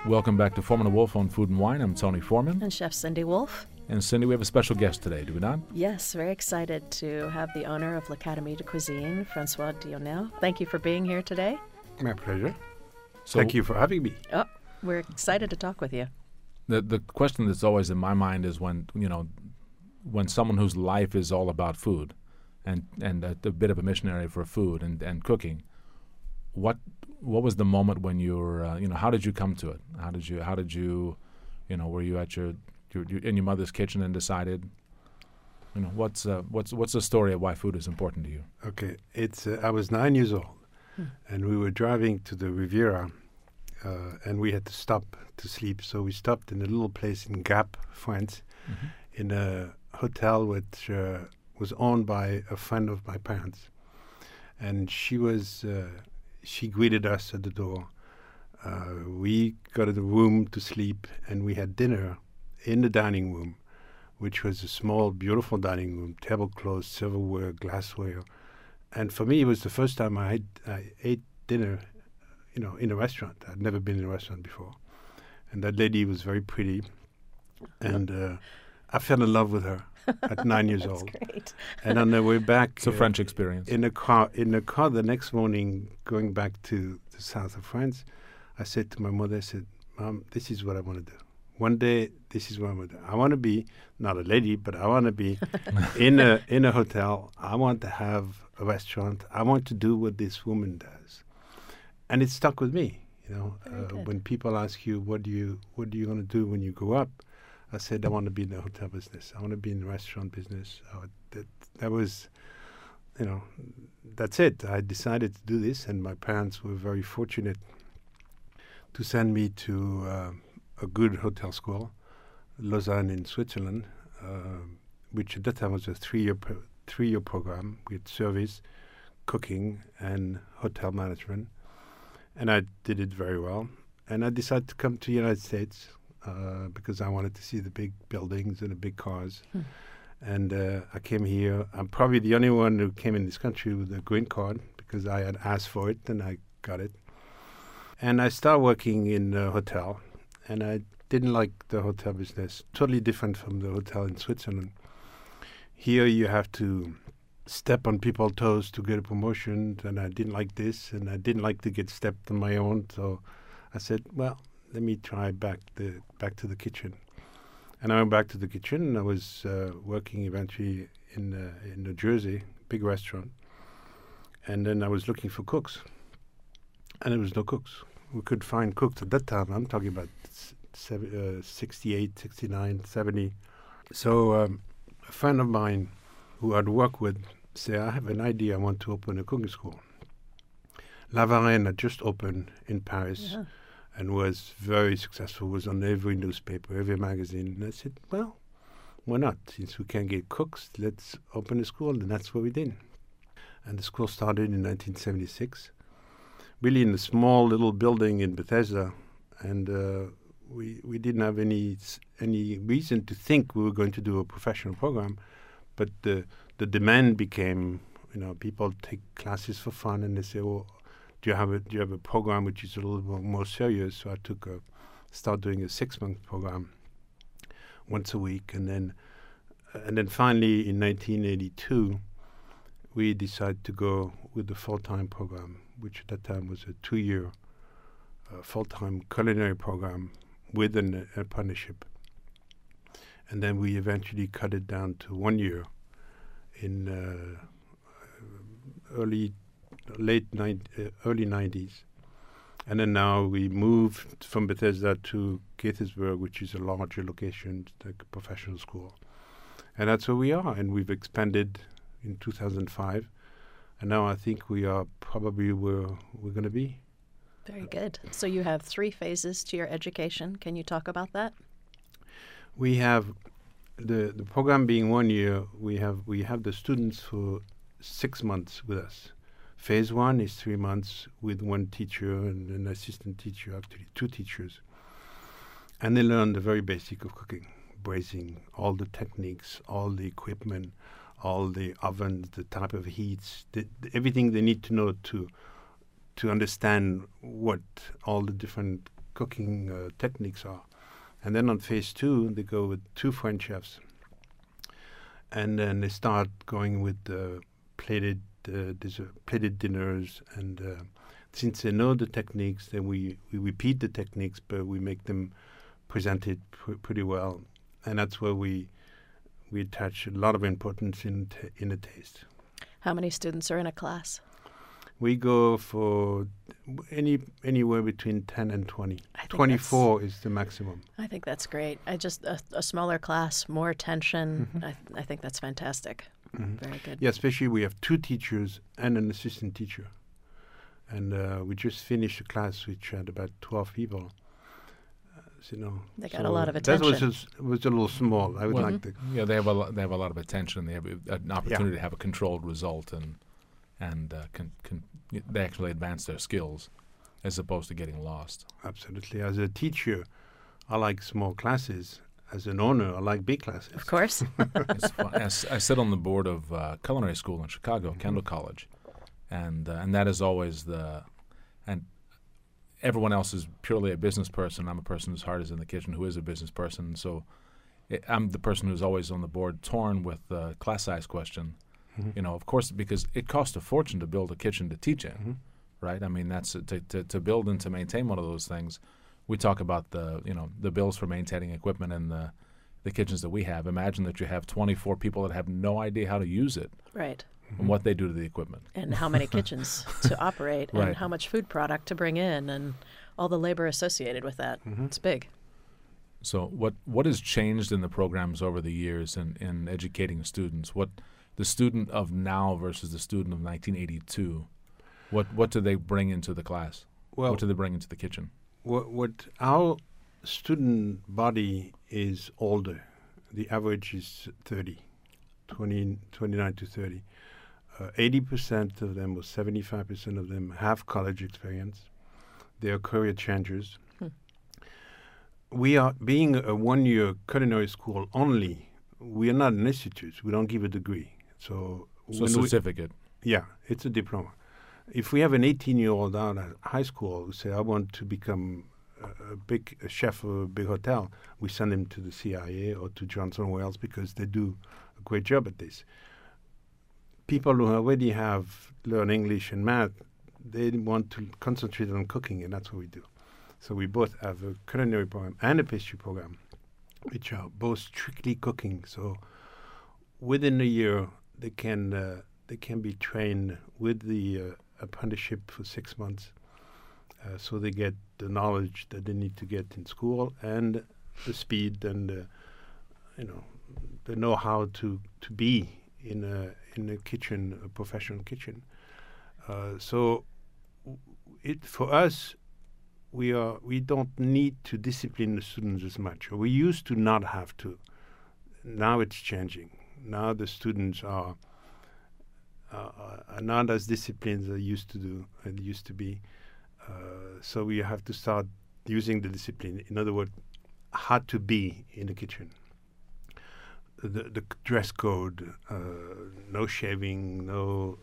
Welcome back to Foreman & Wolf on Food and Wine. I'm Tony Foreman. And Chef Cindy Wolf. And Cindy, we have a special guest today, do we not? Yes, very excited to have the owner of L'Académie de Cuisine, Francois Dionel. Thank you for being here today. My pleasure. Thank you for having me. Oh, we're excited to talk with you. The question that's always in my mind is when someone whose life is all about food and a bit of a missionary for food and cooking, what was the moment when you were, how did you come to it? How did you, were you at your in your mother's kitchen and decided, what's the story of why food is important to you? Okay, I was 9 years old, and we were driving to the Riviera, and we had to stop to sleep. So we stopped in a little place in Gap, France, in a hotel which was owned by a friend of my parents, and she greeted us at the door. We got in the room to sleep, and we had dinner in the dining room, which was a small, beautiful dining room, tablecloths, silverware, glassware. And for me, it was the first time I ate dinner, in a restaurant. I'd never been in a restaurant before. And that lady was very pretty. And I fell in love with her at 9 years old. Great. And on the way back... It's a French experience. In the car the next morning, going back to the south of France, I said to my mother, I said, Mom, this is what I want to do. One day, this is what I want to do. I want to be, not a lady, but I want to be in a hotel. I want to have a restaurant. I want to do what this woman does. And it stuck with me, When people ask you, what are you going to do when you grow up? I said, I want to be in the hotel business. I want to be in the restaurant business. That was, that's it. I decided to do this, and my parents were very fortunate to send me to a good hotel school, Lausanne in Switzerland, which at that time was a three-year program with service, cooking, and hotel management. And I did it very well. And I decided to come to the United States because I wanted to see the big buildings and the big cars. And I came here. I'm probably the only one who came in this country with a green card because I had asked for it and I got it. And I started working in a hotel. And I didn't like the hotel business. Totally different from the hotel in Switzerland. Here you have to step on people's toes to get a promotion, and I didn't like this, and I didn't like to get stepped on my own. So I said, well, let me try back to the kitchen. And I went back to the kitchen, and I was working eventually in New Jersey, big restaurant. And then I was looking for cooks, and there was no cooks. We could find cooks at that time. I'm talking about 68, 69, 70. So a friend of mine who I'd worked with said, I have an idea. I want to open a cooking school. La Varenne had just opened in Paris and was very successful, was on every newspaper, every magazine. And I said, well, why not? Since we can't get cooks, let's open a school. And that's what we did. And the school started in 1976. Really in a small little building in Bethesda, and we didn't have any reason to think we were going to do a professional program, but the demand became, people take classes for fun, and they say, "Oh, do you have a program which is a little bit more serious?" So I started doing a 6-month program, once a week, and then finally in 1982. We decided to go with the full-time program, which at that time was a 2-year full-time culinary program with an apprenticeship. And then we eventually cut it down to 1 year in early 90s. And then now we moved from Bethesda to Gaithersburg, which is a larger location, like a professional school. And that's where we are, and we've expanded in 2005, and now I think we are probably where we're going to be. Very good. So you have 3 phases to your education. Can you talk about that? We have the program being 1 year. We have the students for 6 months with us. Phase 1 is 3 months with 1 teacher and an assistant teacher, actually 2 teachers, and they learn the very basic of cooking, braising, all the techniques, all the equipment, all the ovens, the type of heats, everything they need to know to understand what all the different cooking techniques are. And then on phase 2, they go with 2 French chefs. And then they start going with plated dinners. And since they know the techniques, then we repeat the techniques, but we make them presented pretty well. And that's where we attach a lot of importance in the taste. How many students are in a class? We go for anywhere between 10 and 20. 24 is the maximum. I think that's great. A smaller class, more attention. Mm-hmm. I think that's fantastic. Mm-hmm. Very good. Yeah, especially we have 2 teachers and an assistant teacher. And we just finished a class which had about 12 people. They got a lot of attention. That was a little small. I would like to. Yeah, they have a lot of attention. They have an opportunity to have a controlled result, and they actually advance their skills, as opposed to getting lost. Absolutely. As a teacher, I like small classes. As an owner, I like big classes. Of course. It's fun. I sit on the board of culinary school in Chicago, Kendall College, and that is always and everyone else is purely a business person. I'm a person whose heart is in the kitchen, who is a business person. So I'm the person who's always on the board, torn with the class size question. Mm-hmm. Of course, because it costs a fortune to build a kitchen to teach in, right? I mean, that's to build and to maintain one of those things. We talk about the bills for maintaining equipment in the kitchens that we have. Imagine that you have 24 people that have no idea how to use it. Right. And what they do to the equipment. And how many kitchens to operate, right. And how much food product to bring in, and all the labor associated with that. Mm-hmm. It's big. So what has changed in the programs over the years in educating students? What the student of now versus the student of 1982, what do they bring into the class? Well, what do they bring into the kitchen? What our student body is older. The average is 29 to 30. 80% of them, or 75% of them, have college experience. They are career changers. We are, being a one-year culinary school only, we are not an institute. We don't give a degree. So a certificate. Yeah, it's a diploma. If we have an 18-year-old out of high school who say, I want to become a chef of a big hotel, we send him to the CIA or to Johnson Wales because they do a great job at this. People who already have learned English and math, they want to concentrate on cooking, and that's what we do. So we both have a culinary program and a pastry program, which are both strictly cooking. So within a year, they can be trained with the apprenticeship for 6 months. So they get the knowledge that they need to get in school and the speed and the know-how to be in a kitchen, a professional kitchen. So for us, we don't need to discipline the students as much. We used to not have to. Now it's changing. Now the students are not as disciplined as they used to be. So we have to start using the discipline. In other words, how to be in the kitchen. The dress code, no shaving, no,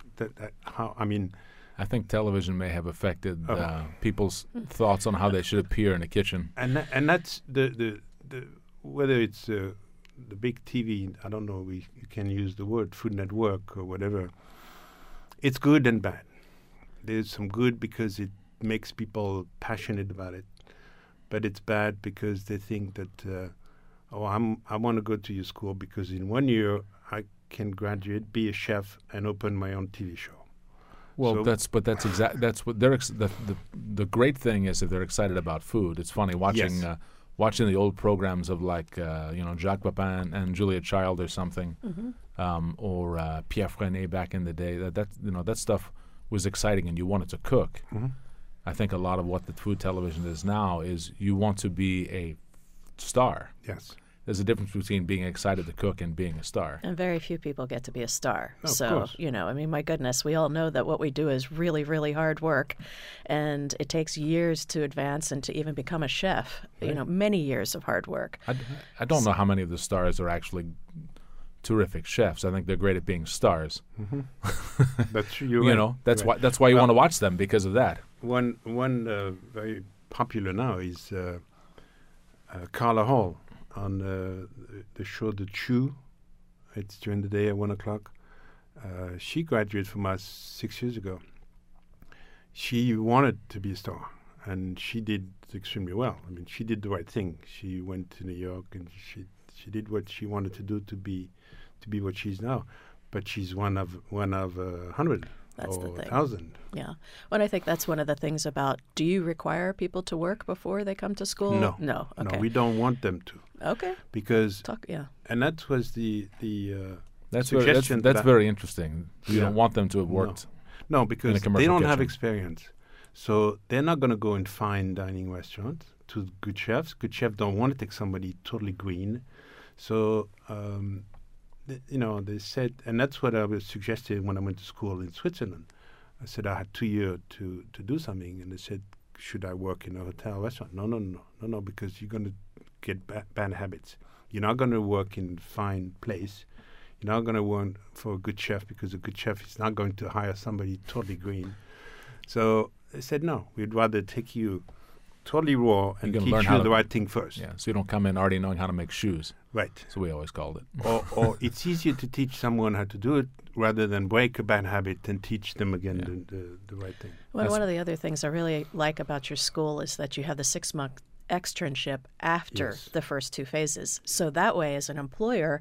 I think television may have affected people's thoughts on how they should appear in a kitchen. And that's the whether it's the big TV, I don't know, you can use the word Food Network or whatever. It's good and bad. There's some good because it makes people passionate about it, but it's bad because they think that I want to go to your school because in 1 year I can graduate, be a chef, and open my own TV show. Well, that's what they're the great thing is if they're excited about food. It's funny watching watching the old programs of like Jacques Pepin and Julia Child or something, or Pierre Freinet back in the day. That stuff was exciting and you wanted to cook. Mm-hmm. I think a lot of what the food television is now is you want to be a star. Yes. There's a difference between being excited to cook and being a star. And very few people get to be a star. Of so, course. My goodness, we all know that what we do is really, really hard work. And it takes years to advance and to even become a chef. Right. Many years of hard work. I don't know how many of the stars are actually terrific chefs. I think they're great at being stars. Mm-hmm. That's you're right. That's why you want to watch them because of that. One very popular now is Carla Hall on the show The Chew. It's during the day at 1 o'clock. She graduated from us 6 years ago. She wanted to be a star, and she did extremely well. I mean, she did the right thing. She went to New York, and she did what she wanted to do to be what she's now. But she's one of 100 That's the or thing. 1,000. Yeah. Well, I think that's one of the things about, do you require people to work before they come to school? No. No. Okay. No, we don't want them to, Okay. because Yeah. and that was the That's suggestion. that's that- very interesting. You Yeah. don't want them to have worked. No, because they commercial don't have kitchen. experience. So they're not going to go in fine dining restaurants to good chefs. Good chefs don't want to take somebody totally green. So, they said, and that's what I was suggesting when I went to school in Switzerland. I said I had 2 years to do something. And they said, should I work in a hotel restaurant? No, because you're going to get bad habits. You're not going to work in fine place. You're not going to work for a good chef, because a good chef is not going to hire somebody totally green. So they said, no, we'd rather take you totally raw and can teach learn you how the to- right thing first. Yeah, so you don't come in already knowing how to make shoes. Right. So we always called it. or it's easier to teach someone how to do it rather than break a bad habit and teach them again the right thing. Well, That's- one of the other things I really like about your school is that you have the 6-month externship after Yes. the first 2 phases. So that way, as an employer,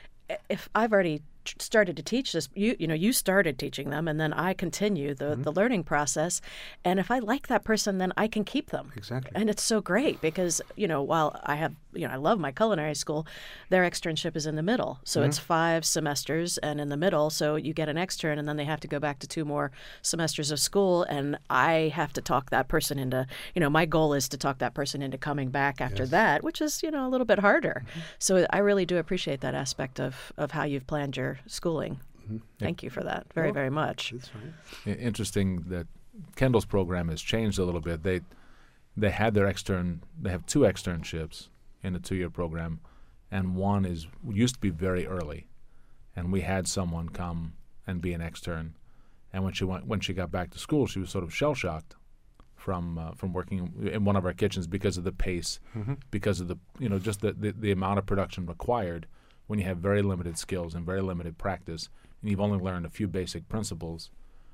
if I've already started to teach this, you started teaching them, and then I continue the learning process. And if I like that person, then I can keep them. Exactly. And it's so great because, while I love my culinary school, their externship is in the middle. So it's 5 semesters and in the middle. So you get an extern, and then they have to go back to 2 more semesters of school. And I have to talk that person into, my goal is to talk that person into coming back after that, which is, a little bit harder. So I really do appreciate that aspect of how you've planned your schooling. Thank you for that very, very much. That's right. Interesting that Kendall's program has changed a little bit. They had their they have 2 externships in the 2-year program, and one used to be very early, and we had someone come and be an extern, and when she got back to school, she was sort of shell shocked from working in one of our kitchens because of the pace, because of the just the amount of production required when you have very limited skills and very limited practice, and you've only learned a few basic principles.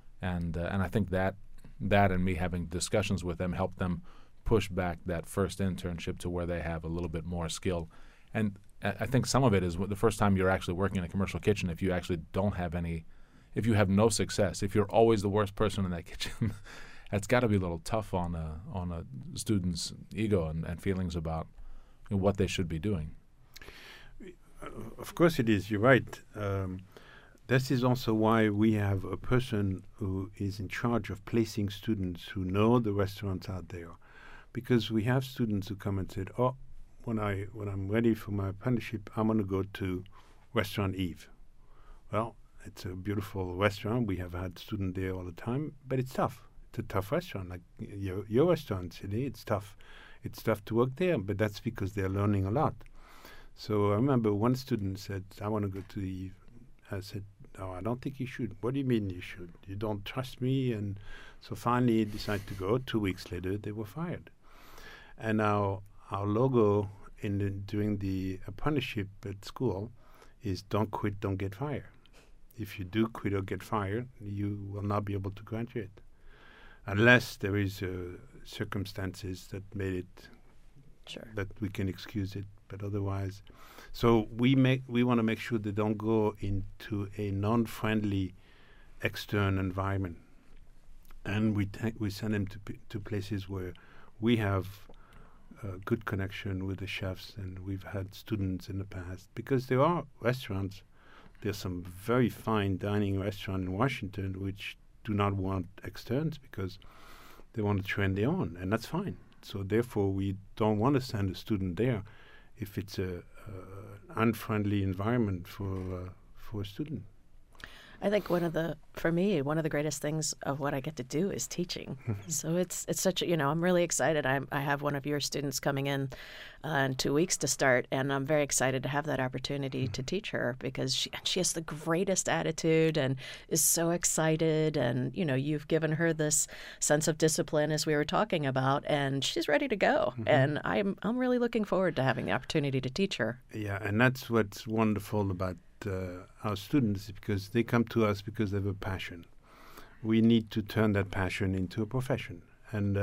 And I think that and me having discussions with them helped them push back that first internship to where they have a little bit more skill. And I think some of it is the first time you're actually working in a commercial kitchen, if you actually don't have if you have no success, if you're always the worst person in that kitchen, that's got to be a little tough on a student's ego and feelings about what they should be doing. Of course it is. You're right. This is also why we have a person who is in charge of placing students who know the restaurants out there, because we have students who come and said, "Oh, when I'm ready for my apprenticeship, I'm going to go to Restaurant Eve." Well, it's a beautiful restaurant. We have had students there all the time, but it's tough. It's a tough restaurant, like your restaurant, Sydney. It's tough. It's tough to work there, but that's because they're learning a lot. So I remember one student said, "I want to go to Eve." I said, "No, I don't think you should." "What do you mean you should? You don't trust me?" And so finally he decided to go. 2 weeks later, they were fired. And our logo during the apprenticeship at school is "Don't quit, don't get fired." If you do quit or get fired, you will not be able to graduate, unless there is circumstances that made it Sure. that we can excuse it. But otherwise, so we want to make sure they don't go into a non-friendly external environment, and we send them to places where we have a good connection with the chefs, and we've had students in the past, because there are restaurants. There's some very fine dining restaurants in Washington which do not want externs because they want to train their own, and that's fine. So therefore, we don't want to send a student there if it's a unfriendly environment for a student. I think one of the for me, one of the greatest things of what I get to do is teaching. So it's such a, I'm really excited. I have one of your students coming in 2 weeks to start, and I'm very excited to have that opportunity to teach her, because she has the greatest attitude and is so excited. And, you've given her this sense of discipline, as we were talking about, and she's ready to go. And I'm really looking forward to having the opportunity to teach her. Yeah, and that's what's wonderful about our students, because they come to us because they have a passion. We need to turn that passion into a profession. And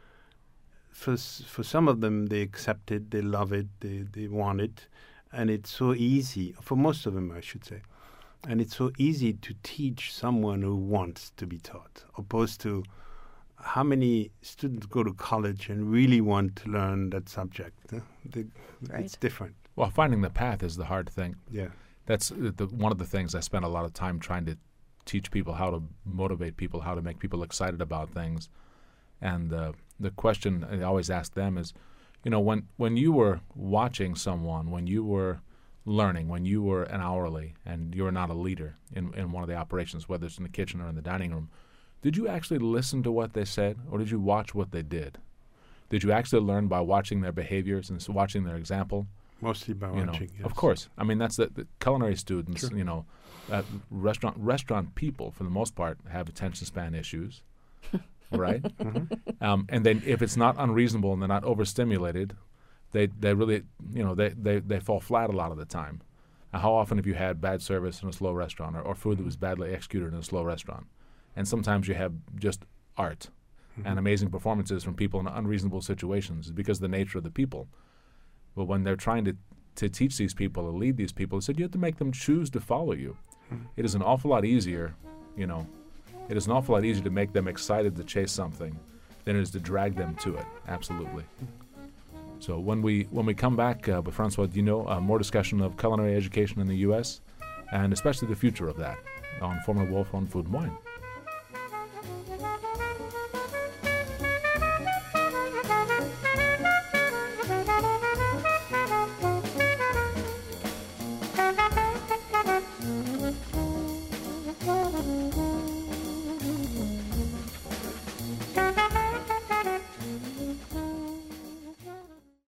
for some of them, they accept it, they love it, they want it. And it's so easy, for most of them, I should say. And it's so easy to teach someone who wants to be taught, opposed to how many students go to college and really want to learn that subject. Right. It's different. Well, finding the path is the hard thing. Yeah. That's one of the things I spend a lot of time trying to teach people, how to motivate people, how to make people excited about things. And the question I always ask them is, when you were watching someone, when you were learning, when you were an hourly and you're not a leader in one of the operations, whether it's in the kitchen or in the dining room, did you actually listen to what they said, or did you watch what they did? Did you actually learn by watching their behaviors and watching their example? Mostly by watching, yes. Of course. I mean, that's the culinary students, Sure. Restaurant people, for the most part, have attention span issues, right? And then if it's not unreasonable and they're not overstimulated, they really, they fall flat a lot of the time. How often have you had bad service in a slow restaurant, or food that was badly executed in a slow restaurant? And sometimes you have just art and amazing performances from people in unreasonable situations because of the nature of the people. But when they're trying to teach these people or lead these people, they said you have to make them choose to follow you. It is an awful lot easier, it is an awful lot easier to make them excited to chase something than it is to drag them to it. Absolutely. So when we come back with Francois Dinault, more discussion of culinary education in the U.S. and especially the future of that on Formula Wolf on Food and Wine.